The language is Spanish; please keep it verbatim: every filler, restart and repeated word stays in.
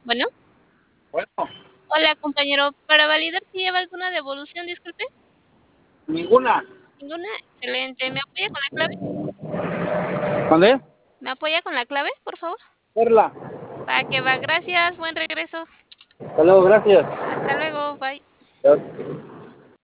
Bueno, Bueno, hola compañero, para validar si lleva alguna devolución, disculpe. ninguna. Ninguna, excelente. ¿Me apoya con la clave? ¿Dónde? ¿Me apoya con la clave, por favor? Perla. Va que va, gracias, buen regreso. Hasta luego, gracias. Hasta luego, bye. Adiós.